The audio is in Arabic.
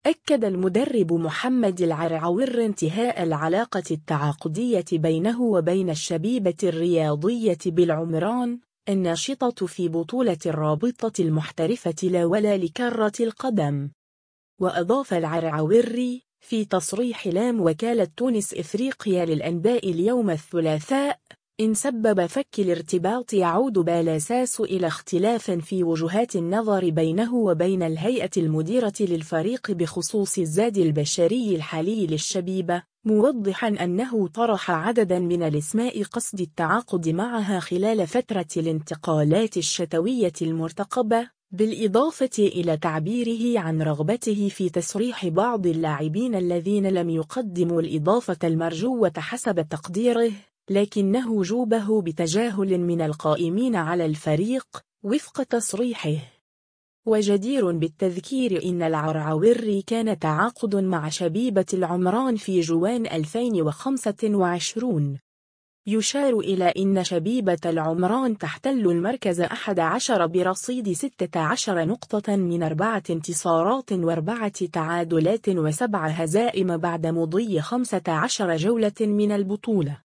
أكد المدرب محمد العرعور انتهاء العلاقة التعاقدية بينه وبين الشبيبة الرياضية بالعمران الناشطة في بطولة الرابطة المحترفة لا ولا لكرة القدم. وأضاف العرعوري في تصريح لام وكالة تونس إفريقيا للأنباء اليوم الثلاثاء: إن سبب فك الارتباط يعود بالأساس إلى اختلاف في وجهات النظر بينه وبين الهيئة المديرة للفريق بخصوص الزاد البشري الحالي للشبيبة، موضحا أنه طرح عددا من الأسماء قصد التعاقد معها خلال فترة الانتقالات الشتوية المرتقبة، بالإضافة إلى تعبيره عن رغبته في تسريح بعض اللاعبين الذين لم يقدموا الإضافة المرجوة حسب تقديره، لكنه جوبه بتجاهل من القائمين على الفريق وفق تصريحه. وجدير بالتذكير إن العرعوري كان تعاقد مع شبيبة العمران في جوان 2025. يشار إلى أن شبيبة العمران تحتل المركز 11 برصيد 16 نقطة من 4 انتصارات و4 تعادلات و7 هزائم بعد مضي 15 جولة من البطولة.